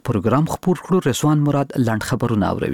پروګرام خپور کړو. رسوان مراد لاند خبرونه اوروي.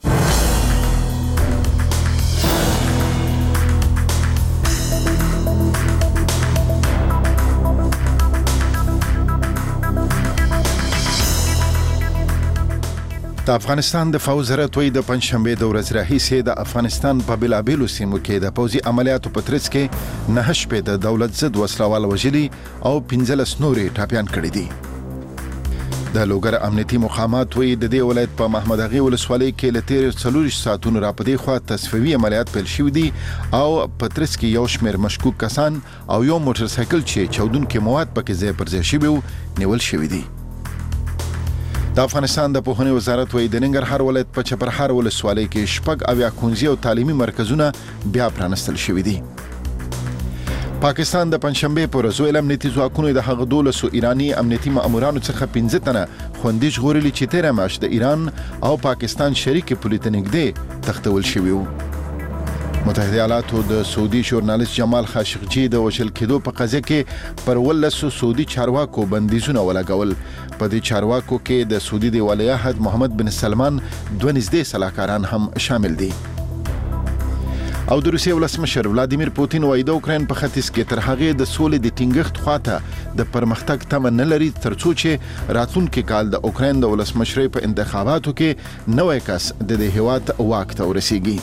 د افغانستان د فوز راتوي د پنځشنبه د ورځې راهیسې د افغانستان په بلابلو سیمو کې د پوځي عملیاتو په ترڅ کې 9 شپې د دولت ضد وسلوال وژلي او 15 نورې ټاپیان کړي دي. د لوګر امنیتي مقامات وی د دې ولایت په محمد اغي ولسوالۍ کې له 43 ساعتونو را پدې خوا تصفیوي عملیات پیل شوي دي او په ترڅ کې یو شمېر مشکوک کسان او یو موټر سایکل چې چودونکو مواد پکې ځای پر ځای شوي نیول شوي دي. د افغانستان د پوهنې وزارت وایي د ننګرهار ولایت په چپرهار ولسوالۍ کې شپږ اویا ښوونځي او تعلیمي مرکزونه بیا پرانستل شوي دي. پاکستان د پنځشنبه پر ورځ ویل امنیتي ځواکونو د هغه 12 ایرانی امنیتي مامورانو څخه 15 تنه خوندي ژغورلي چې تیر میاشت د ایران او پاکستان شریک پولیس ته نږدې تختول شوي وو. متحده ایالاتو د سعودي ژورنالیست جمال خاشقجي د وژل کېدو په قضیه کې پر 12 سعودي چارواکو بندیزونه ولګول. په دې چارواکو کې د سعودي د ولیعهد محمد بن سلمان دوه نږدې سلاکاران هم شامل دي. او د روسیې ولسمشر ولادیمیر پوتین وایي د اوکراین په ختیځ کې تر هغې د سولې د ټینګښت خواته د پرمختګ تمه نه لري ترڅو چې راتلونکي کال د اوکراین د ولسمشرۍ په انتخاباتو کې نوی کس د دې هیواد واک ته ورسیږي.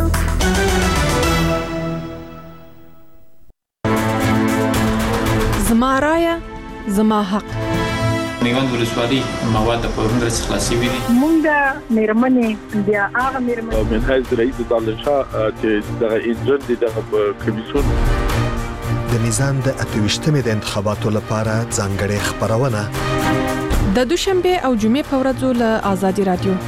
زما رایه زما حق. میوند ولسوالۍ مواد په هندرس خلاصي وي. مونږ مېرمنې بیا هغه مېرمنې من حیث رئیس دانشا چې دغه انجن دي دغه کمیسیون د نظام د 28مې د انتخاباتو لپاره ځانګړې خبرونه د دوشنبه او جمعې په ورځو له آزادي رادیو.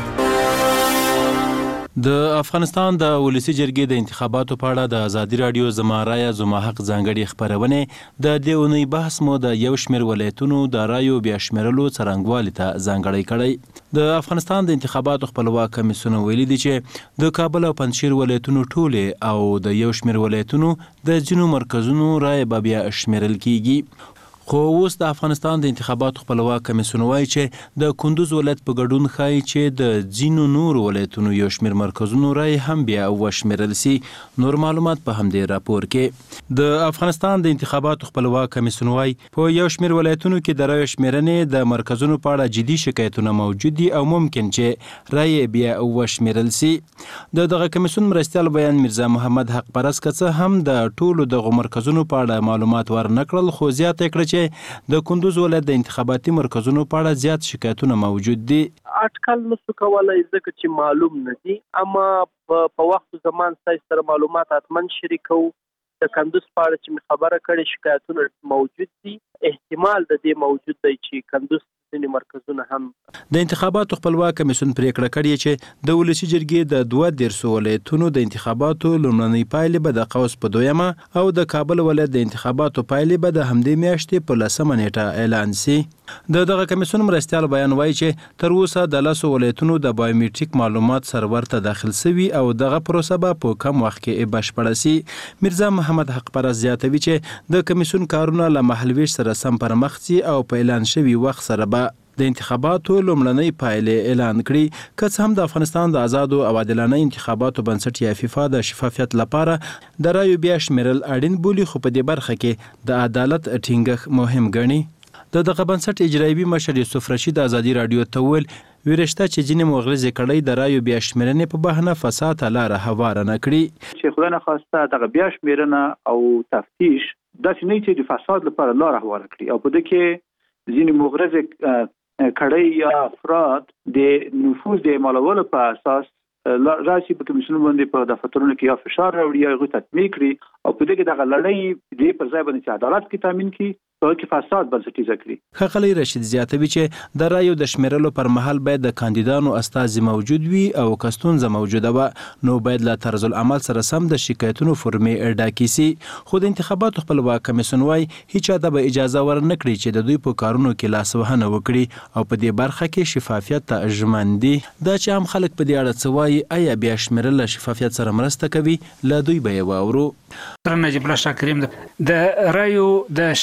د افغانستان د ولسی جرګې د انتخاباتو په اړه د ازادي رادیو زما رایه زما حق ځانګړي خبرونه د دې اونۍ بحث مو د یو شمېر ولایتونو د رایو بیا شمېرلو څرنګوالي ته ځانګړی کړی. د افغانستان د انتخاباتو خپلواک کمیسیون ویلي دی چې د کابل او پنځشیر ولایتونو ټوله او د یو شمېر ولایتونو د ځینو مرکزونو رای بیا شمېرل کیږي. خو اوس د افغانستان د انتخاباتو خپلواک کمیسیون وایي چې د کندوز ولایت په ګډون ښایي چې د ځینو نور ولایتونو یو شمېر مرکزونو رای هم بیا وشمېرل سي. نور معلومات په همدې راپور کې. د افغانستان د انتخاباتو خپلواک کمیسیون وایي په یو شمېر ولایتونو کې د رای شمېرنې د مرکزونو په اړه جدي شکایتونه موجود دي او ممکن چې رای بیا وشمېرل سي. دغه کمیسیون مرستیال بیان میرزا محمد حق پرست کڅه هم د ټولو دغه مرکزونو په اړه معلومات ورنکړل خو زیاته کړه چې د کندوز ولایت د انتخاباتي مرکزونو په اړه زیات شکایتونه موجود دي. اټکل نشو کولای ځکه چې معلوم نه دي، اما په وخت زمان سره معلومات اتمن شریکو. د کندوز په اړه چې خبره کړې شکایتونه موجود دي، احتمال د دې موجود دی چې کندوز ځینې مرکزونه هم. د انتخاباتو خپلواک کمیسیون پریکړه کړې چې د ولسی جرګې د 12 ولایتونو د انتخاباتو لومړنۍ پایلې به د قوس په 2 او د کابل ولایت د انتخاباتو پایلې به د همدې میاشتې په 10 نیټه اعلان شي. دغه کمیسیون مرستیال بیان وایي چې تر اوسه د 10 ولایتونو د بایومټریک معلومات سرور ته داخل شوي او دغه پروسه به په کم وخت کې بشپړه شي. میرزا محمد حق پرست زیاتوي چې د کمیسیون کارونه له محلویش سره سم پر مخ ځي او په اعلان شوي وخت سره د انتخاباتو لومړنۍ پایلې اعلان کړي. که څه هم د افغانستان د آزادو او عادلانه انتخاباتو بنسټ یا فیفا د شفافیت لپاره د رایو بیا شمېرل اړین بولي، خو په دې برخه کې د عدالت ټینګښت مهم ګڼي. دغه بنسټ اجرایي مشر یوسف رشید آزادي رادیو ته وویل ورشته چې ځینې مغرضې کړۍ د رایو بیا شمېرنې په بهانه فساد لاره هواره نه کړي. چې خدای نخواسته دغه بیا شمېرنه او تفتیش داسې نه چې د فساد لپاره لاره هواره کړي او په دې کې ځینې مغرضې کړۍ یا افراد د نفوذ د اعمالولو په اساس راشي په کمیسیون باندې په دفترونو کې یا فشار راوړي یا غوښتنه تطبیق کړي او په دې کې دغه لړۍ د پر ځای باندې چې عدالت کې تامین کړي او کې فساد بنسټیزه کړي. ښاغلی رشید زیاتوي چې د رایو د شمیرلو پر مهال باید د کاندیدانو استازي موجود وي او که ستونزه موجوده وه نو باید له طرز العمل سره سم د شکایتونو فورمې ډاکې سي. خو د انتخاباتو خپلواک کمیسیون وایي هیچ چاته به اجازه ورنه کړي چې د دوی په کارونو کې لاسوهنه وکړي او په دې برخه کې شفافیت ته ژمن دي. دا چې عام خلک په دې اړه څه وایي، آیا بیا شمیرل له شفافیت سره مرسته کوي؟ له دوی به یې واورو. نجیب الله شاه کریم د رایو د شفافیت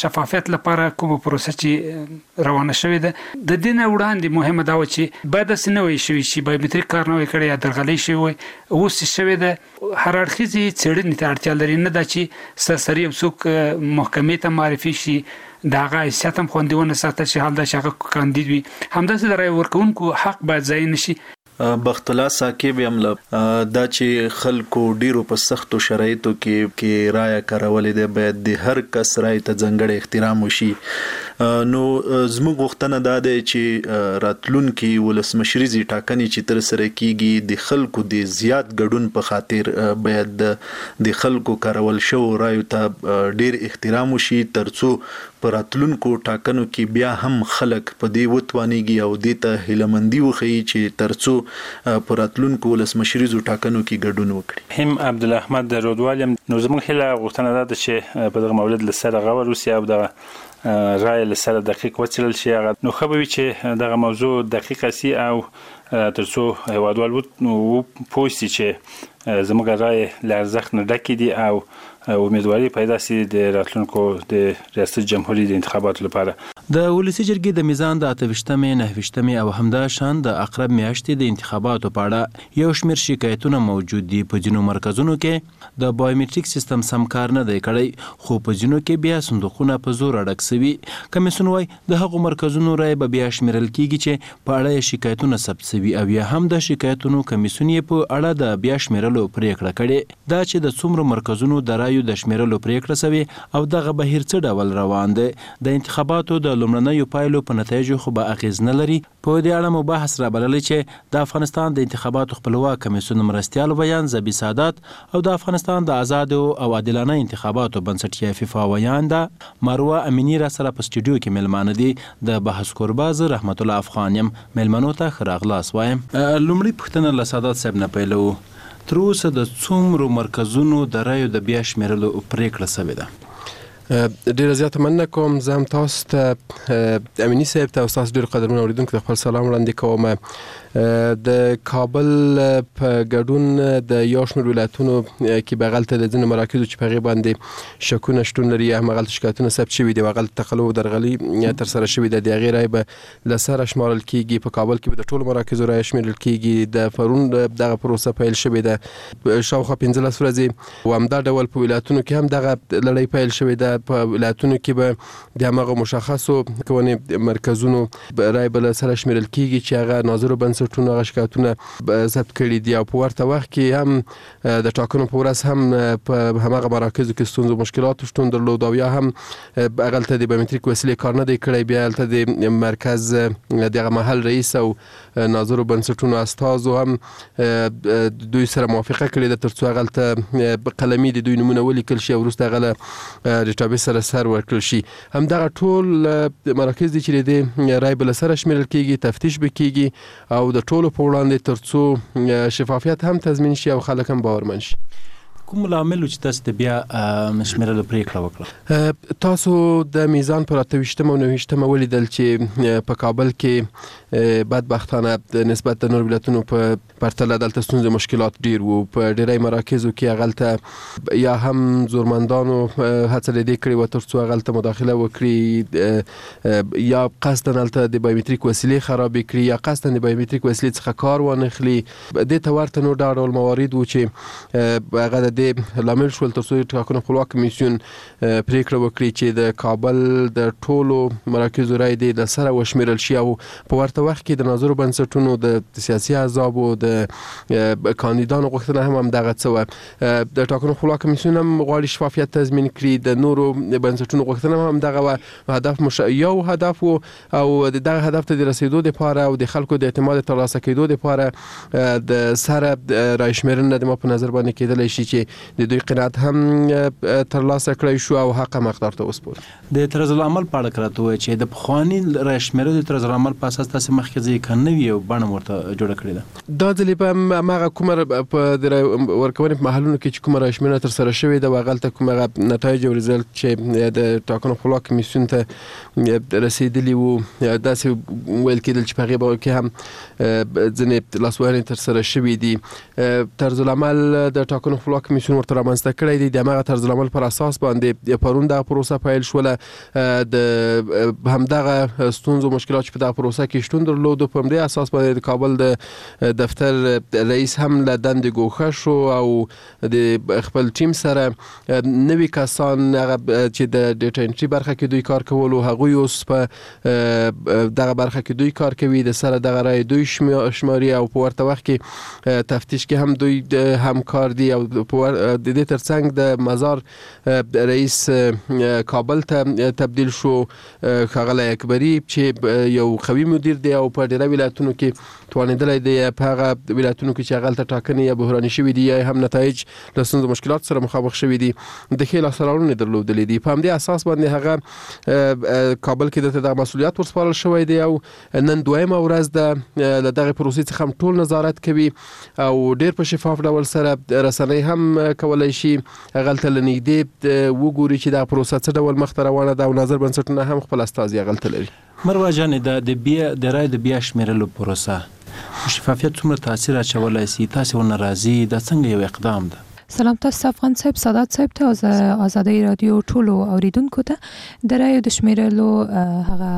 مشروعیت لپاره کومه پروسه چې روانه شوې ده د دې نه وړاندې مهمه دا و چې باید داسې نه وي شوي چې بایومتریک کار نه وي کړی یا درغلۍ شوی وي اوس چې شوې ده هر اړخیزې څېړنې ته اړتیا لري نه دا چې سرسري یو څوک محکمې ته معرفي شي د هغه حیثیت هم خوندي ونه ساتل شي حال دا چې هغه کاندید وي همداسې د رایې ورکوونکو حق باید ضایع نه شي. بخت الله ساکب هم دا چې خلکو ډیرو په سختو شرایطو کې رایه کارولې ده باید د هر کس رایې ته ځانګړی احترام وشي. نو زموږ غوښتنه دا ده چې راتلونکي ولسمشریزي ټاکنې چې تر سره کیږي د خلکو د زیات ګډون په خاطر باید د خلکو کارول شو رایو ته ډیر احترام وشي ترڅو پر راتلونکو ټاکنو کې بیا هم خلک په دې وتوانيږي او د ته هیلمندي وخی چې ترڅو پر راتلونکو ولسمشریزو ټاکنو کې ګډون وکړي. هم عبد الاحمد رودوالم نو زموږ هله غوښتنه ده چې په دغه مولد لسره غوړ وسی او د رای لسره دقیق وڅېړل شي نو خو به چې دغه موضوع دقیقه سي او ترڅو هوادوال وو پوښتي چې زموږ رای لارزخ نه ډکې دي او امیدواري پیدا سي د راتلونکو د ریاست جمهوریت د انتخاباتو لپاره. د ولسی جرګې د میزان د 28مې 29مې او همدا شان د اقرب میاشتې د انتخاباتو په اړه یو شمېر شکایتونه موجود دي. په ځینو مرکزونو کې د بایومټریک سیستم سم کار نه دی کړی خو په ځینو کې بیا صندوقونه په زور اډک سوي. کمیسیون وايي د هغو مرکزونو رای به بیا شمیرل کیږي چې په اړه شکایتونه ثبت سوي او یا هم د شکایتونو کمیسیون په اړه د بیا شمیرلو پریکړه کړې. دا چې د څومره مرکزونو د رایو د شمیرلو پریکړه سوي او دغه بهیر څه ډول روان دی د انتخاباتو د لومړنیو پایلو په نتایجو خو به اغیز نه لري. په دې اړه مو بحث را بللی چې د افغانستان د انتخاباتو خپلواک کمیسیون مرستیال بیان زبی سادات او د افغانستان د آزاد او عادلانه انتخاباتو بنسټ فیفا بیان د مروه امینی را سره په سټوډیو کې ملمانه دي. د بحث کورباز رحمت الله افغان يم ملمنو ته خراغلاس وایم. لومړی پوښتنه له سادات صاحب نه پیلو تر اوسه د څومره مرکزونو د رایو د بیا شمیرلو پریکړه شوې ده؟ ډیره زیاته مننه کوم. زه هم تاسو ته امینی صاحب ته او تاسو ډیر قدرمن اوریدونکو ته خپل سلام وړاندې کوم. د کابل په ګډون د یو شمېر ولایتونو کې بغلته د ځینو مراکزو چې په هغې باندې شکونه شتون لري یا همغلته شکایتونه ثبت شوي دي او هغلته تقلب او درغلي ترسره شوي ده د هغې رایې به له سره شمارل کیږي. په کابل کې به د ټولو مراکزو رایې شمیرل کیږي. د پرون دغه پروسه پیل شوې ده شاوخوا 15 ورځې او همدا ډول په ولایتونو کې هم دغه لړۍ پیل شوې ده. په ولایتونو کې به د همغه مشخصو قوانینو مرکزونو رایې به له سره شمیرل کیږي چې هغه ناظرو بنسټونو هغه شکایتونه ثبت کړي دي او په ورته وخت کې هم د ټاکنو په ورځ هم په همغه مراکزو کې ستونزو مشکلاتو شتون درلود او یا هم هغلته د بایومټریک وسیلې کار نه دی کړی. بیا هلته د مرکز دغه محل رئیس او ناظرو بنسټونو استازو هم دوی سره موافقه کړې ده ترڅو هغلته قلمي د دوی نومونه ولیکل شي او وروسته هغه له ډیټابیس سره سر ورکړل شي. همدغه ټول مراکز دي چې د رایې به له سره شمیرل کیږي تفتیش به کیږي او د ټولو په وړاندې ترڅو شفافیت هم تضمین شي او خلک هم باورمن شي. کوم لامل چې تاسو ته بیا شمیرلو پریکړه وکړه؟ تاسو د میزان پر 28مه او 29مه ولیدل چې په کابل کې بدبختانه نسبت د نور ولایتونو په پرتله دلته ستونزې مشکلات ډیر وو. په ډیری مراکزو کې هغلته یا هم زورمندانو هڅه لیدې کړې وه ترڅو هغلته مداخله وکړي یا قصداً هلته د بایومټریک وسیلې خرابې کړي یا قصداً د بایومټریک وسیلې څخه کار وانخلي. دې ته ورته نور ډول موارد وو چې هغه د لامل شول ترڅو ټاکنو خپلواک کمیسیون پریکړه وکړي چې د کابل د ټولو مراکزو رایې دې له سره وشمیرل شي او په ورته وخت کې د ناظرو بنسټونو د سیاسي احزابو د کاندیدانو غوښتنه هم همدغه څه وه. د ټاکنو خپلواک کمیسیون هم غواړي شفافیت تضمین کړي. د نورو بنسټونو غوښتنه هم همدغه وه. هدف یو هدف و او دغه هدف ته د رسیدو دپاره او د خلکو د اعتماد ترلاسه کېدو دپاره د سره رایې شمیرنه د ما په نظر باندې کېدلی شي چې د دوی قناعت هم ترلاسه کړی شو او حق هم حقدار ته وسپارل. د طرز العمل په اړه راته ووایه چې د پخواني رایې شمیرلو د طرز العمل په اساس تاسې مخکې ځئ که نوي یو بڼه ورته جوړه کړې ده؟ دا ځلې به هماغه کومه په د رایې ورکونې په محلونو کې چې کومه رایې شمیرنه ترسره شوې ده هغلته کوم هغه نتایج او ریزلټ چې د ټاکنو خپلواک کمیسیون ته رسېدلي وو داسې ویل کېدل چې په هغې کې هم ځینې لاسوهنې ترسره شوې دي. طرز العمل د ټاکنو خپلواک کمیسیون ورته رامنځته کړی دی. د همغه طرز العمل پر اساس باندې پرون دغه پروسه پیل شوله. د همدغه ستونزو مشکلات چې په دغه پروسه کې شتون درلود په همدې اساس باندې د کابل د دفتر رئیس هم له دندې ګوښه شو او د خپل ټیم سره نوي کسان هغه چې د ډیټا انټري برخه کې دوی کار کول او هغوی اوس په دغه برخه کې دوی کار کوي. د سره دغه رای دوی شماري او په ورته وخت کې تفتیش کې هم دوی همکار دي او د دې ترڅنګ د مزار رئیس کابل ته تبدیل شو ښاغلی اکبري چې یو قوي مدیر دی او په ډیره ولایتونو کې توانېدلی دی په هغه ولایتونو کې چې هغلته ټاکنې یا بحراني شوي دي یا هم نتایج له ستونزو مشکلات سره مخامخ شوي دي د ښې لاسته راوړنې درلودلې دي. په همدې اساس باندې هغه کابل کې دته دغه مسؤلیت ورسپارل شوی دی او نن دویمه ورځ ده له دغه پروسې څخه هم ټول نظارت کوي او ډیر په شفاف ډول سره رسنۍ هم کولی شي هغلته له نږدې وګوري چې دا پروسه څه ډول مخته روانه ده او نظر بنسټونه هم خپل استازي هغلته لري. مروه جانې د رای د بیا شمیرلو پروسه شفافیت څومره تاثیر اچولی سي؟ تاسې ورنه راضي؟ دا څنګه یو اقدام ده؟ سلام تاسو افغان صاحب، سادات صاحب ته او آزادۍ رادیو ټولو اوریدونکو ته د رایو د شمیرلو هغه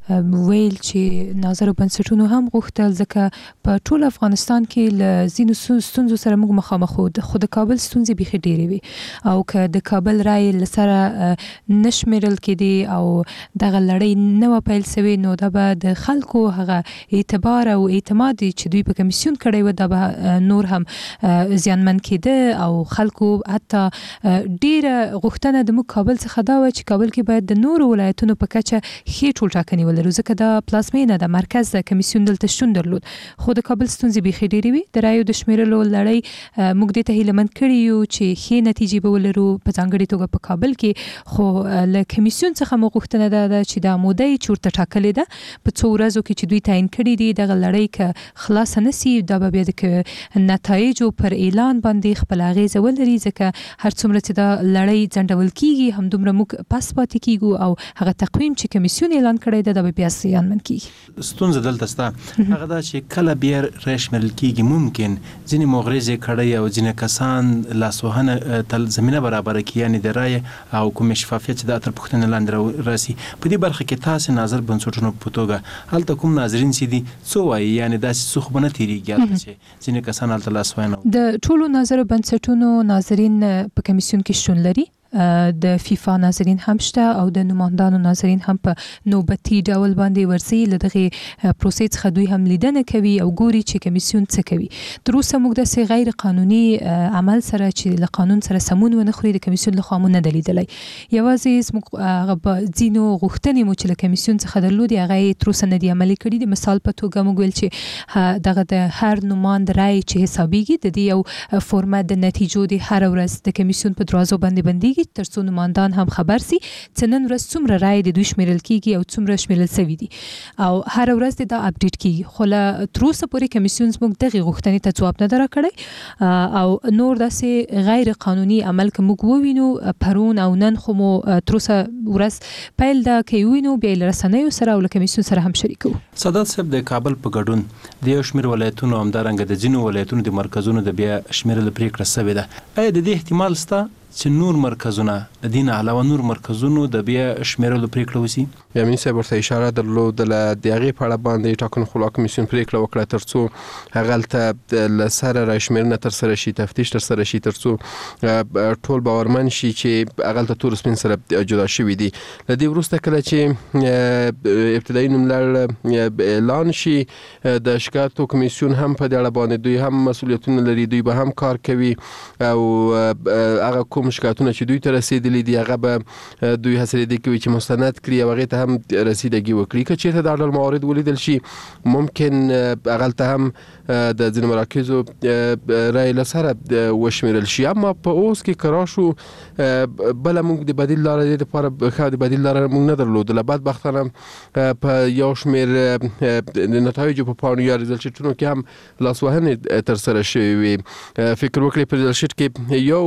ویل چې ناظر بنسټونو هم غوښتل ځکه په ټول افغانستان کې له ځینو ستونزو سره موږ مخامخ خو د کابل ستونزې بیخي ډېرې وي او که د کابل رای لسره نشمیرل کېدی او دغه لړۍ نه وه پیل سوې نو دا به د خلکو هغه اعتبار او اعتماد چې دوی په کمیسیون کړی و دا به نور هم زیانمن کېده او خلکو حتی ډیره غوښتنه د موږ کابل څخه دا و چې کابل کې باید د نورو ولایتونو په کچه ښې ټولټاکنې ولرو ځکه دا پلازمینه د مرکز د کمیسیون دلته شتون درلود. خو د کابل ستونزې بیخي ډیرې وي. د رایو د شمیرلو لړۍ موږ دې ته هیله مند کړي یو چې ښې نتیجې به ولرو په ځانګړې توګه په کابل کې. خو له کمیسیون څخه مو غوښتنه ده چې دا موده یې چورته ټاکلې ده په څو ورځو کې چې دوی تعیین کړي دي دغه لړۍ که خلاصه نه سي دا به بیا د نتایجو پر اعلان باندې خپل اغېز ولري ځکه هر څومره چې دا لړۍ ځنډول کیږي همدومره موږ پس پاتې کیږو او هغه تقویم چې کمیسیون اعلان کړی ده دا به بیا زیانمن کیږي. ستونزه دلته شته هغه دا چې کله بیا راشمیرل کیږي ممکن ځینې مغرضې کړۍ او ځینې کسان لاسوهنه تل زمینه برابره کړي یعنې د رایې او کوم شفافیت چې د تر پوښتنې لاندې راسي. په دې برخه کې تاسې ناظر بنسټونو په توګه هلته کوم ناظرین چې دي څه وایي یعنې داسې څه خو به نه تېرېږي هلته چې ځینې کسان هلته لاسوهنه د ټولو ناظر بنسټونو ناظرین په کمیسیون کې شتون لري. د فیفا ناظرین هم شته او د نمائندانو ناظرین هم په نوبتي ډول باندې ورسي له دغه پروسې څخه دوی هم لیدنه کوي او ګوري چې کمیسیون څه کوي. تر اوسه موږ د غیر قانوني عمل سره چې له قانون سره سمون ونه خوري د کمیسیون لخوا مونږ نه دلیدلی. یوازې موږ هغه ځینو غوښتنې مو چې له کمیسیون څخه درلودي هغه تر اوسه نه دي عملي کړي دي. مثال په توګه موږ ویل چې دغه د هر نماند رای چې حسابيږي د دې یو فورمات د نتیجو د هر ورځ د کمیسیون په دروازو باندې بنديږي ترڅو نمائندان هم خبر سي چې نن ورځ څومره رای د دوی شمیرل کیږي او څومره شمیرل شوی دي او هر ورځ دا اپډیټ کیږي. خو له تر اوسه پورې کمیسیون موږ دغه غوښتنې ته ځواب نه درکړی او نور داسې غیر قانوني عمل کوم ووینو پرون او نن خو مو تر اوسه ورځ پیل دا کوي بیا لرسنیو سره او کمیسیون سره هم شریکو. سادات صاحب د کابل په ګډون د یو شمیر ولایتونو همدارنګه د ځینو ولایتونو د مرکزونو د بیا شمیرل پریکړه شوې ده. آیا د دې احتمال شته چې نور مرکزونه د دین علاوه نور مرکزونو د بیا شمیرلو پریکړه وسی؟ امین صاحب ورته اشاره درلوده د هغې په اړه باندې ټاکنو خپلواک کمیسیون پریکړه وکړه ترڅو هغلته له سره راشمیرنه ترسره شي تفتیش ترسره شي ترڅو ټول باورمن شي چې هغلته تور سپین سره جدا شوي دي. له دې وروسته کله چې ابتدایي نوملړ اعلان شي د شکایتو کمیسیون هم په دې اړه باندې دوی هم مسؤلیتونه لري دوی به هم کار کوي او هغه کوم شکایتونه چې دوی ته رسیدلي دي هغه به دوی هڅه دي کوي چې مستند کړي او هغې ته هم رسیدګي وکړي. که چېرته دا ډول موارد ولیدل شي ممکن هغلته هم د ځینو مراکزو رای له سره وشمیرل شي. اما په اوس کې که راشو بله موږ د بدیل لاره دې لپاره ښه د بدیل لاره موږ نه درلودله. بدبختانه په یو شمېر د نتایجو په پاڼو یا ریزلټ شیټونو کې هم لاسوهنې ترسره شوې وي. فکر وکړئ په ریزلټ شیټ کې یو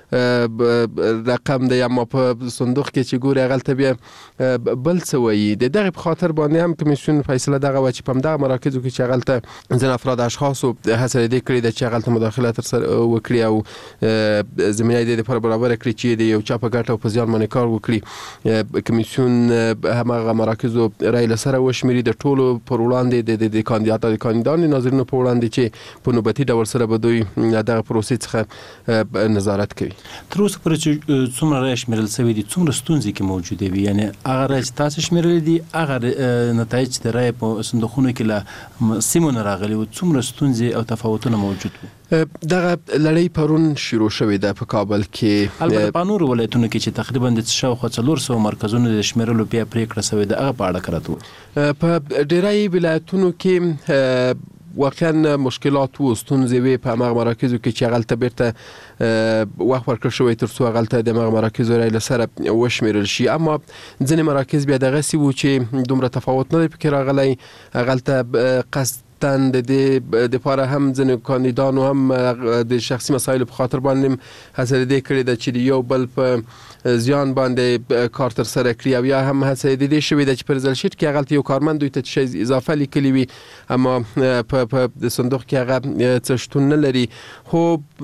رقم دی اما په صندوق کې چې ګوري هغه ته بیا بل څه وایي د دغه په خاطر باندې هم کمیسیون فیصله دغه و چې په همدغه مراکزو کې چې هغه ته ځینې افراد اشخاصو هڅه دې کړې ده چې هغه ته مداخله ترسره وکړي او زمینه دې لپاره برابر کړي چې د یو چا په ګټه او په زیان باندې کار وکړي. کمیسیون همغه مراکزو رای لسره وشمیري د ټولو پر وړاندې د کاندیدانو ناظرینو په وړاندې چې په نوبتي ډول سره به دوی دغه پروسې څخه نظارت کوي. تر اوسه پورې چې څومره رای شمیرل شوي دي څومره ستونزې کې موجودې وي یعنی هغه رای چې تاسو شمیرلي دي هغه نتایج چې د رای په صندوقونو کې له سیمو نه راغلي وو څومره ستونزې او تفاوتونه موجود وو؟ دغه لړۍ پرون شروع شوې ده په کابل کې. البته په نورو ولایتونو کې چې تقریبا د شاوخوا 400 مرکزونو د شمیرلو بیا پریکړه شوې ده هغه په اړه کړه په ډیری ولایتونو کې واقعا مشکلات و ستونزې وي په هغه مراکزو کې چې هغه ته بیرته وخت ورکړل شوی تر څو هغه ته د هغه مراکزو رای لسره وشمیرل شي اما ځینې مراکز بیا دغه سی وو چې دومره تفاوت نه پکې راغلی هغه ته قصد تند د لپاره هم ځنې کاندیدانو هم د شخصي مسایلو په خاطر باندې هڅه دې کړې ده چې یو بل په زیان باندې کار تر سره کړی او یا هم هڅه دې شوې ده چې پر ځل شیټ کې هغه یو کارمند دوی ته شی اضافه لیکلی وي اما په د صندوق کې هغه څه شتون نه لري خو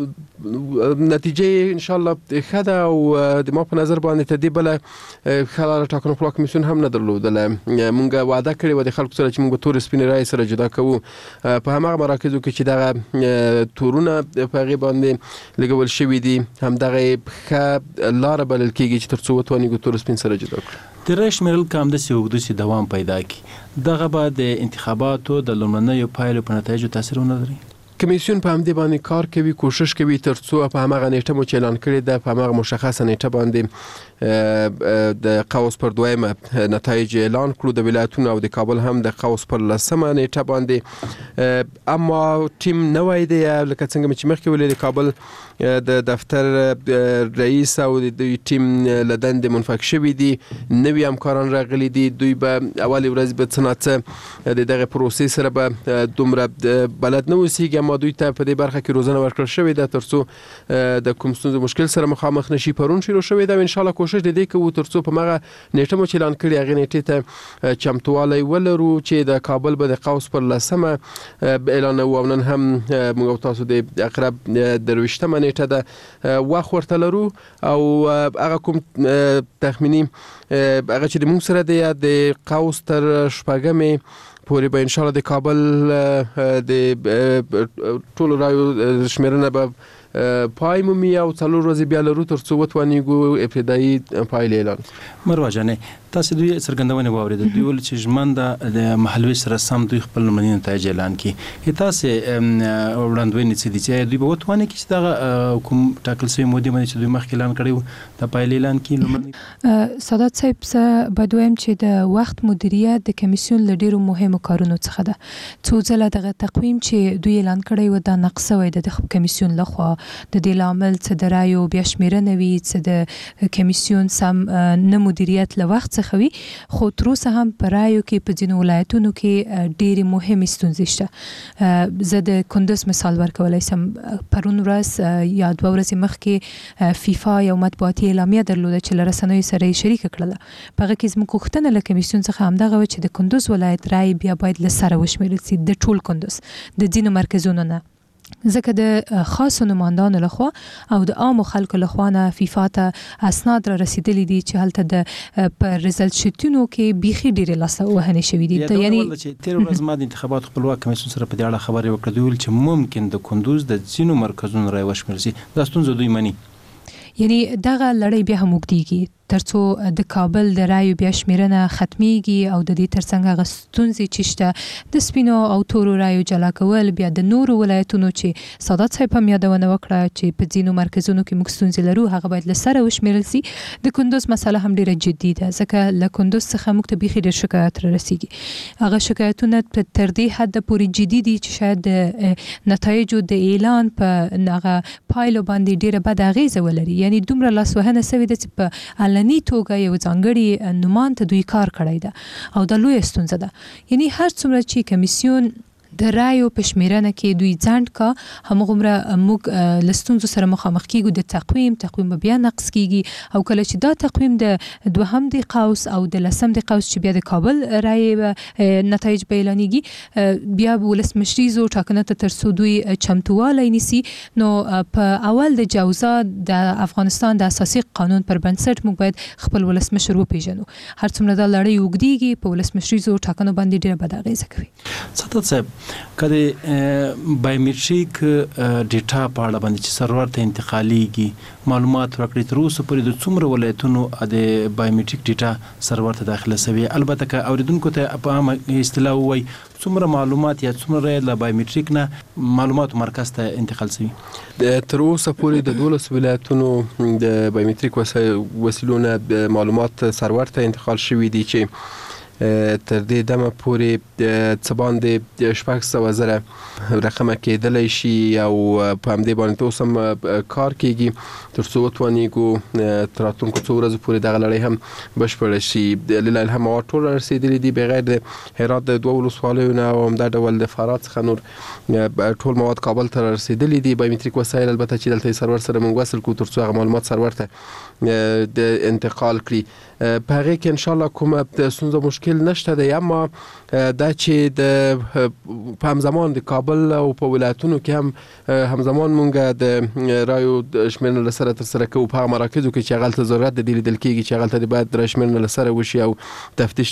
نتیجه ان شاء الله خدا او د ما په نظر باندې تدې بل خلال ټاکنو خپل کمیسیون هم نه درلودله مونږه وعده کړې و د خلکو سره چې مونږ تور سپین رای سره جدا کوو په همغه مراکزو کې چې دغه تورونه په هغې باندې لګول شوي دي همدغه ښه لاره بلل کېږي چې تر څو وتوانېږو تور سپین سره جدا کړو. د رای شمیرل که همداسې اوږده دوام پیدا کړي دغه به د انتخاباتو د لومړنیو پایلو په نتایجو تاثیر ونه لري؟ کمیسیون په همدې باندې کار کوي کوشش کوي تر څو په همغه نیټه مو چې اعلان کړی ده په همغه مشخصه نیټه باندې د قوس پر دویمه نتایج اعلان کړو د ولایتونو او د کابل هم د قوس پر لسمه نیټه باندې اما ټیم نوی دی لکه څنګه چې مخکې ویلې د کابل د دفتر رئیس او د ټیم لدند منفک شوي دي نوی همکاران راغلي دي دوی به اول ورځ به څه ناڅه د دغه پروسې سره به دومره بلد نه اوسېږي اما دوی ته په دې برخه کې روزنه ورکړل شوې ده تر څو د کوم ستونزو مشکل سره مخامخ نشي. پرون شروع شوې ده ان شاء الله کوشش دې کوو تر څو په مغه نیټه مو چې اعلان کړی هغه نیټه ته چمتووالی ولرو چې د کابل به د قوس پر لسمه اعلان او نن هم موږ تاسو د اقرب درويشتمه نیټه ده وخت ورته لرو او هغه کوم تخمینی هغه چې موږ سره د قوس تر شپږمې پورې به ان شاء الله د کابل د ټولو رایو شمیرنه به پای مومي او څلور ورځې بیا لرو تر څو وتوانېږو ابتدایي پایلې اعلان. مروه جانې تاسو دوی څرګندونه واوریدل دوی ول چې ژمنده د محلوي سره سم دوی خپل لومړني نتایج اعلان کړي تاسو وړاندوینې څه دي چې دوی به وتواني چې دا کوم ټاکل شوی مودې باندې چې دوی مخکې اعلان کړی د پایلې اعلان کړي لومړني سادات صاحب څه بدویم چې د وخت مدیریت د کمیسیون لډیرو مهمو کارونو څخه ده څو ځله دغه تقویم چې دوی اعلان کړی و دا نقصه وي د کمیسیون لخوا د دې لامل څه د رایو بیا شمیرنه وي څه د کمیسیون سم نه مدیریت له وخت څخه وي خو تر اوسه هم په رایو کې په ځینو ولایتونو کې ډېرې مهمې ستونزې شته. زه د کندز مثال ورکولی شم پرون ورځ یا دوه ورځې مخکې فیفا یو مطبوعاتي اعلامیه درلوده چې له رسنیو سره یې شریکه کړله په هغه کې زموږ غوښتنه له کمیسیون څخه همدغه وه چې د کندز ولایت رای بیا باید له سره وشمیرل شي د ټول کندز د ځینو مرکزونو نه ځکه د خاصو نمایندانو لخوا او د عامو خلکو لخوا نه فیفا ته اسناد را رسیدلي دي چې هلته د په رزلټ شیټونو کې بیخي ډېرې لاسه وهنې شوي دي یعنی تیر ورځ ما د انتخابات خپلواک کمیسیون سره په دې اړه خبرې وکړې چې ممکن د کندوز د ځینو مرکزونو رای وشمیرل شي دا ستونزه دوی مني یعنی دغه لړۍ بیا هم اوږدېږي ترڅو د کابل د رایو بیا شمیرنه ختمیږي او د دې ترڅنګ هغه ستونزې چې شته د سپینو او تورو رایو جلا کول بیا د نورو ولایتونو چې سادات صاحب هم یادونه وکړه چې په ځینو مرکزونو کې موږ ستونزې لرو هغه باید له سره وشمیرل شي. د کندوز مسله هم ډیره جدي ده ځکه له کندوز څخه موږ ته بیخي ډېر شکایات را رسیږي هغه شکایتونه تر دې حده پورې جدي دي چې شاید د نتایجو د اعلان په هغه پایلو باندې ډیره بد اغیزه ولري یعنی دومره لاسوهنه شوې ده چې په علني توګه یو ځانګړي نومان ته دوی کار کړی ده او دا لویه ستونزه ده. یعنی هر څومره چې کمیسیون د رایو په شمیرنه کې دوی ځانډ کا همغومره موږ لستونزو سره مخامخ کیږو. د تقویم بیا نقص کیږي او کله چې دا تقویم د دوهم دی قوس او د لسم دی قوس چې بیا د کابل رای نتایج به اعلانېږي بیا ولسمشریزو ټاکنه ته تر څو دوی چمتووالی نیسي نو په اول د جوزا د افغانستان د اساسي قانون پر بنسټ موږ باید خپل ولسمشر وپیژنو. هر څومره دا لړۍ اوږدیږي په ولسمشریزو ټاکنو باندې ډیره بد اغیزه کوي. سادات صاحب کله بایومټریک ډیټا په اړه باندې چې سرور ته انتقالیږي معلومات ورکړي تر اوسه پورې د څومره ولایتونو د بایومټریک ډیټا سرور ته داخله شوی البته که اوریدونکو ته په عامه اصطلاح وای څومره معلومات یا څومره د بایومټریک نه معلومات مرکز ته انتقال شوی تر اوسه پورې د 12 ولایتونو د بایومټریک وسیلو نه معلومات سرور ته انتقال شوی دي چې تر دې دمه پورې څه باندې 600,000 رقمه کېدلی شي او په همدې باندې اوس هم کار کیږي تر څو وتوانیږو تر راتلونکو څو ورځو پورې دغه لړۍ هم بشپړه شي. لله الحمد مواد ټول رسېدلي دي بغیر د هرات د 2 ولسوالیو نه او همدا ډول د فرات څخه نور ټول مواد کابل ته رسېدلي دي. بایومټریک وسایل البته چې دلته سرور سره موږ وصل کوو تر څو هغه معلومات سرور ته د انتقال کړي. په هغه کې ان شاء الله کومه ستونزه مشکل نشته دی اما دا چې د په همزمان د کابل او په ولایتونو کې هم همزمان مونږ د رایو شمیرنه سره تر سره کوو په مراکزو کې چې غلط ضرورت د لیدل کېږي چې غلط باید د شمیرنه سره وشي او تفتیش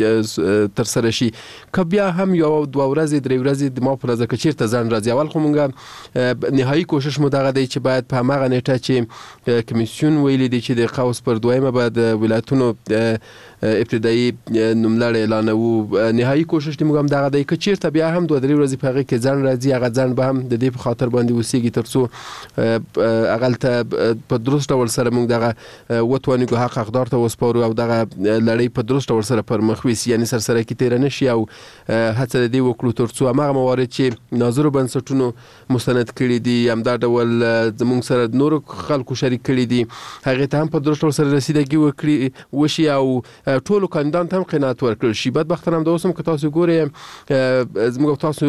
تر سره شي. که بیا هم یو 2 ورځې 3 ورځې د ما په نظر کې چیرته ځان راځي اول خو مونږ نهایی کوشش مو دغه دی چې باید په هغه نیټه چې کمیسیون ویلي دی چې د قوس پر دویمه بعد ولایتونو ابتدایي نوملړ اعلانوو. نهایی کوشش دې موږ هم دغه دی که چیرته بیا هم 2-3 ورځې په هغه کې ځان راځي هغه ځان به هم د دې په خاطر باندې وسیږي تر څو هغلته په درست ډول سره موږ دغه وتوانیږو حق حقدار ته وسپارو او دغه لړۍ په درست ډول سره پر مخ ویسي یعنی سرسره کې تیر نه شي او هڅه د دې وکړو تر څو هغه موارد چې ناظرو بنسټونو مستند کړي دي همدا ډول زموږ سره نور خلکو شریک کړي دي هغه ته هم په درست ډول سره رسیدګي وکړي وشي او ټولو کاندیدان ته هم قناعت ورکړل شي. بدبختانه هم د اوسم که تاسو ګورئ زموږ تاسو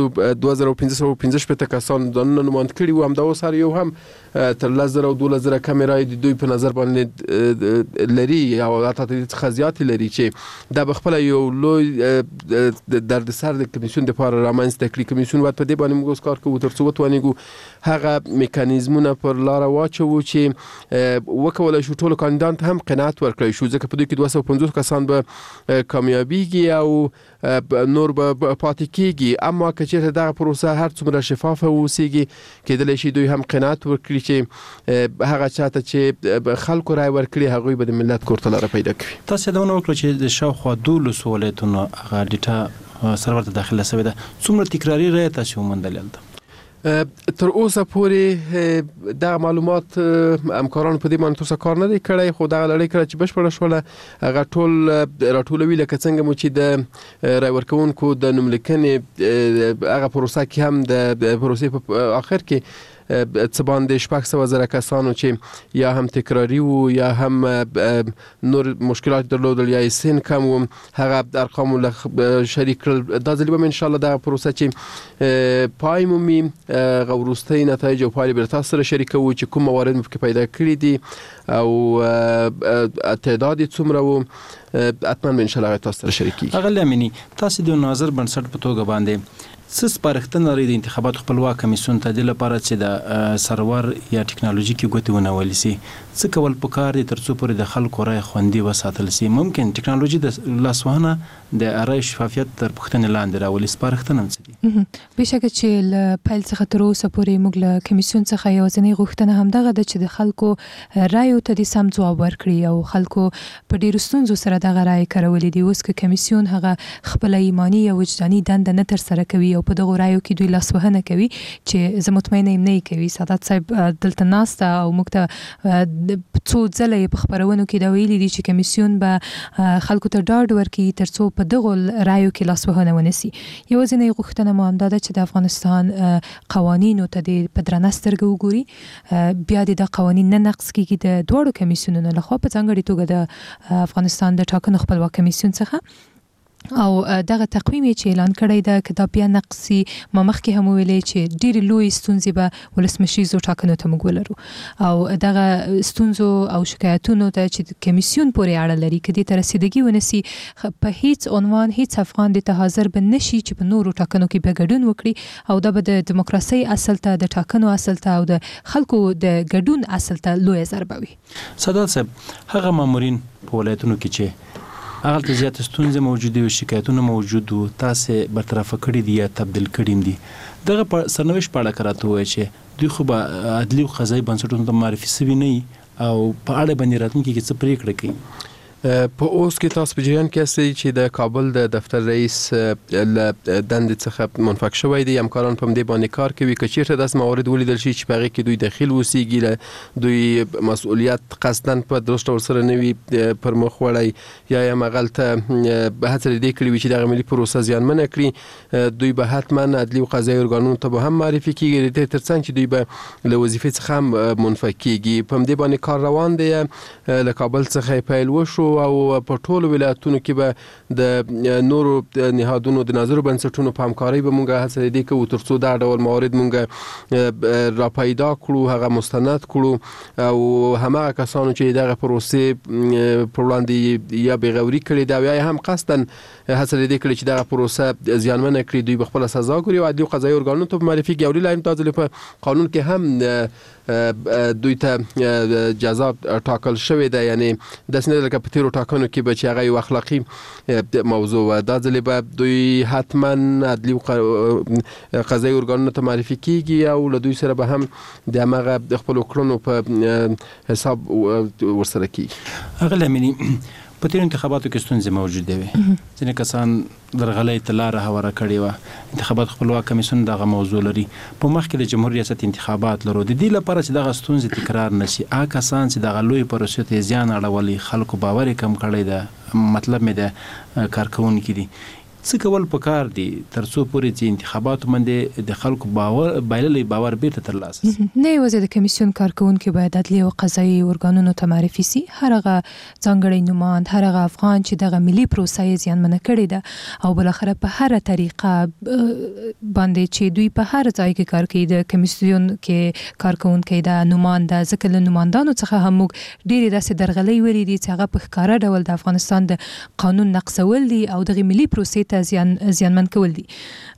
2515 کسان ځانونه نوماند کړي وو همدا اوس هر یو هم تر 10,000 او 12,000 کیمرای د دوی په نظر باندې لري او حتی څخه زیات لري چې دا بخپله یو لوی دردسر د کمیسیون لپاره رامنځته کړي. کمیسیون باید په دې باندې موږ کار کوو تر څو وتوانیږو هغه میکانیزمونه پر لاره واچوو چې وکولای شو ټولو کاندیدان ته هم قناعت ورکړی شو ځکه په دوی کې 250 کسان به کامیابیږي او نور به پاتې کیږي اما که چیرته دغه پروسه هر څومره شفافه وسیږي کېدلی شي دوی هم قناعت ورکړي چې هغه چاته چې خلکو رای ورکړي هغوی به د ملت کور ته لاره پیدا کوي. تاسو دا ونه وکړه چې د شاوخوا 12 ولایتونو هغه ډیټا سرور ته داخله شوې ده څومره تکراري رای تاسو وموندل ده؟ تر اوسه پورې دا معلومات همکارانو په دې باندې تاسو کار نه دی کړی خو دا لړۍ کړه چې بشپړه شوله هغه ټول راټولوي لکه څنګه مو چې د رای ورکوونکو د نوملیکنې هغه پروسه کې هم د پروسې په آخر کې څه باندې 600,000 کسانو چې یا هم تکراری وو یا هم نور مشکلات درلودل یا سن کم وو هغه ارقام شریک کړل. دا ځل به ان شاء الله دا پروسه چې پای مومي غوړستۍ نتایج او پایلې به تاسو سره شریکو چې کوم موارد مو پیدا کړی دي او تعداد څومره وو اتمن ان شاء الله تاسو سره شریکي. اغل امینی تاسو د ناظر بنسټ په توګه باندې څه سپارښتنه لري د انتخاباتو خپلواک کمیسیون ته د لپاره چې د سرور یا ټکنالوژیکي ګوتې ونیول شي څه کول پکار دي تر څو پورې د خلکو رای خوندي وساتل شي؟ ممکن ټکنالوژي د لاسوهنه د رای شفافیت تر پوښتنې لاندې راولي سپارښتنه څه دي؟ بشکه چې ل پیل څخه تر اوسه پورې موږ له کمیسیون څخه یوازینۍ غوښتنه همدغه ده چې د خلکو رایو ته د سم ځواب ورکړي او خلکو په ډیرو ستونزو سره دغه رای کارولې دي. اوس که کمیسیون هغه خپل ایمانی یا وجداني دنده نه تر سره کوي او په دغه رایو کې دوی لاسوهنه کوي چې زه مطمئنه یم نه کوي. سادات صاحب دلته ناسته او موږ ته څو ځله په خبرونو کې دا ویلي دي چې کمیسیون به خلکو ته ډاډ ورکړي تر څو په دغه رایو کې لاسوهنه ونسي. یوازینۍ غوښتنه مو همدا ده چې د افغانستان قوانینو ته د په درنه سترګه وګوري بیا د قوانین نه نقض کیږي د دواړو کمیسیونونو لخوا په ځانګړې توګه د افغانستان د ټاکنو خپلواک کمیسیون څخه او دغه تقویم چې اعلان کړی د کتابیا نقصي مخکې هم ویلې چې ډېر لوی ستونزې به ولسمشریزو ټاکنو ته موږ ولرو او دغه ستونزو او شکایتونو ته چې کمیسیون پورې اړه لري کدي تر رسیدګي ونسی په هیڅ عنوان هیڅ افغان د حاضر بنشي چې په نورو ټاکنو کې به ګډون وکړي او د دیموکراسي اصل ته د ټاکنو اصل ته او د خلکو د ګډون اصل ته لوی ضربه وي. سادات صاحب هغه مامورین په ولایتونو کې چې هغه زیات ستونزې موجوده او شکایتونه موجود او تاسو برطرف کړی دي یا تبدیل کړی دي دغه سرنوشت په اړه کراته وای چې دوی خو به عدلي او قضایي بنسټونو ته معرفي سوي نه او په اړه باندې راتلونکي کې څه پریکړه کوي. په اوس کې تاسو په جریان کې اسئ چې د کابل د دفتر رئیس دند څخه منفک شوی دی همکاران په دې باندې کار کوي که چیرته داس موارد ولیدل شي چې په هغه کې دوی داخل وسیږي دوی مسؤلیت قصدن په درست ډول سره نوي پر مخ وړي یا مغلطه هڅه دې کړی وي چې د ملي پروسه زیانمن کړي دوی به حتما عدلي او قضایي ارګانونو ته به هم معرفي کیږي ترڅنګ چې دوی به له وظیفې څخه منفک کیږي په دې باندې کار روان دی له کابل څخه پیل وشو او په ټولو ولایتونو کې به د نورو نهادونو د نظر بنسټونو په همکارۍ به مونږه هڅه دې کوو ترڅو دا ډول موارد مونږه را پیدا کړو هغه مستند کړو او همغه کسانو چې دغه پروسې پر وړاندې یا بغوري کړي دا یا هم قصدن هڅه دې کړي چې دغه پروسه زیانمن کړي دوی به خپل سزا ګوري او عدلي او قضایي ارګانونو ته معرفي کوي لایم تاسو په قانون کې هم دوی ته جزا ټاکل شوې ده یعنی د سند لکه په تیرو ټاکنو کې به چې هغه یو اخلاقی موضوع و دا ځلې به دوی حتما عدلي او قضایي ارګانونو ته معرفي کیږي او له دوی سره به هم د هغه خپل کړنو په حساب ورسره کیږي. هغه لمني په تیر انتخاباتو کې ستونزې موجوده وي ځینې کسان درغلۍ ته لاره هواره کړې وه انتخابات خپلواک کمیسیون دغه موضوع لري په مخ کې د جمهوریت ریاست انتخابات لرو د دې لپاره چې دغه ستونزې تکرار نشي هغه کسان چې دغه لوی پروسې ته زیان اړولي خلکو باور کم کړی ده مطلب مې ده کارکونکي دي څه کول پکار دي ترڅو پورې چې انتخابات باندې د خلکو باور باور بیرته ترلاسه شي. نه یوازې د کمیسیون کارکونکي باید عدلي او قضایي ارګانونو ته معرفي سي هر هغه ځانګړی نوماند هر هغه افغان چې دغه ملي پروسه یې زیانمن کړې ده او بل اخر په هر طریقه باندې چې دوی په هر ځای کې کار کوي د کمیسیون کې کارکونکي د نوماند ځکه له نوماندانو څخه هم موږ ډېرې داسې درغلۍ ولیدې چې هغه په ښکاره ډول د افغانستان د قانون نقضول دي او د ملي پروسې ته زیانمن کول دي.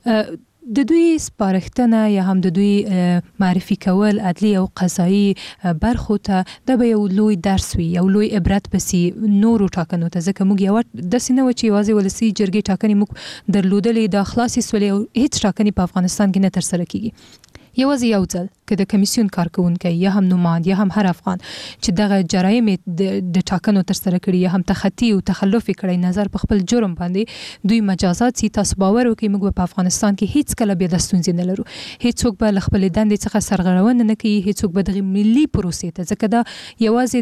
د دوی سپارښتنه یا هم د دوی معرفي کول عدلي او قضایي برخو ته د به یو لوی درس وي یو لوی عبرت بسي نورو ټاکنو ته ځکه موږ یو د سینه و چې یوازې ولسی جرګې ټاکنې موږ درلودلې د خلاصي سولې او هیڅ ټاکنې په افغانستان کې نه تر سره کیږي یوازې یو ځل که د کمیسیون کارکونکي یا هم نوماند یا هم هر افغان چې دغه جرایم د ټاکنو تر سره کړي یا هم تخطي او تخلف کړي نظر په خپل جرم باندې دوی مجازات سي تاسو باور وکړئ موږ په افغانستان کې هیڅ کله به د ستونزې نه لرو هیڅوک به خپل دندې څخه سرغړونه نه کوي هیڅوک به د ملي پروسې ته ځکه دا یوازې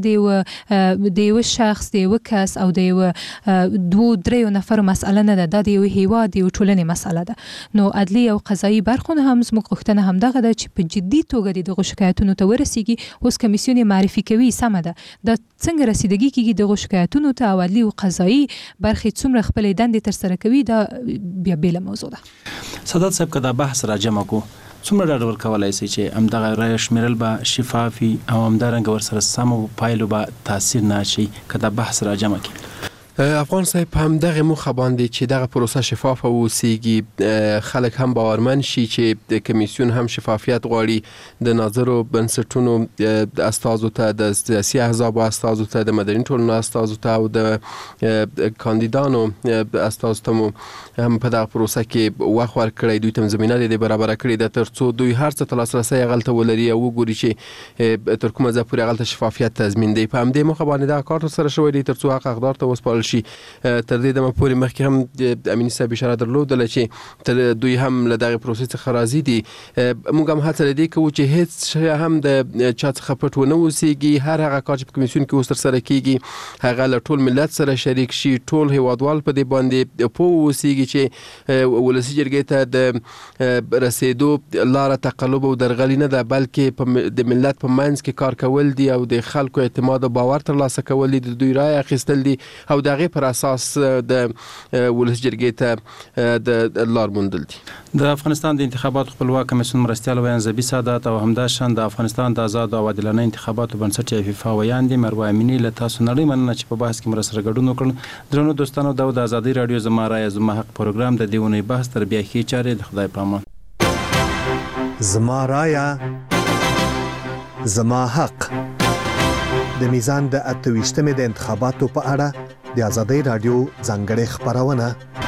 د یو شخص د یو کس او د یو دوه درې نفر مسأله نه ده د یو هیواد یو ټولنې مسأله ده نو عدلي او قضایي برخونه هم زموږ غوښتنه هم دغه ده چې په جدي توګه دغه شکایتونو ته ورسیږي اوس کمیسیون معرفي کوي سمه ده د څنګه رسیدګي کیږي دغه شکایتونو ته او عدلي او قضایي برخې څومره خپل دندې تر سره کوي دا بیا بل موضوع ده. سادات صاحب کدا بحث راجمه کو څومره ډاډ ورکولای شي چې همدغه رای شمیرل به شفافي او همدارنګ ورسره سمو پایلو به تاثیر نه شي کدا بحث راجمه کی افغان صاحب هم دغه مخه باندې چې دغه پروسه شفاف او سیګي خلک هم باورمن شي چې د کمیسیون هم شفافیت غواړي د ناظرو بنسټونو استازو ته د سیاسي احزاب او استازو ته د مدني ټولنو استازو ته او د کاندیدانو استازو ته هم په دغه پروسه کې وخت ورکړی دوی ته زمينه د برابر کړی د ترڅو دوی هر څه تلاسرسي غلطه ولري او وګوري چې تر کومه ځای پورې غلطه شفافیت تضمین دی په همدې مخه باندې دا کار سره شوی دی ترڅو حق حقدار ته وسپارل شي تر دې دمه پورې مخکې هم امینی صاحب اشاره درلودله چې دوی هم له دغه پروسې څخه راضي دي موږ هم هڅه لري کوو چې هیڅ شی هم د چا څخه پټ ونه وسیږي هر هغه کار چې په کمیسیون کې اوس سره کیږي هغه له ټول ملت سره شریک شي ټول هیوادوال په دې باندې پوه وسیږي چې ولسی جرګې ته د رسیدو لاره تقلب او درغلي نه ده بلکې د ملت په منځ کې کار کول دي او د خلکو اعتماد او باور ترلاسه کول دي د دوی رای اخیستل دي او د هغه پر اساس د ولس جرګې ته د لار موندل دي. د افغانستان د انتخاباتو خپلواک کمیسیون مرستیال ویان زبی سادات او همداشان د افغانستان د آزاد او عادلانه انتخاباتو بنسټ فیفا ویان دي مروه امینی له تاسو نړۍ مننه چې په بحث کې مرسته ګډون وکړ. درنو دوستانو دا د ازادي رادیو زما رای زما حق پروګرام د دیونی بحث تر بیا کې چارې د خدای پامان. زما رای زما حق د میزان د 28مې د انتخاباتو په اړه د ازادي رادیو ځانګړې خبرونه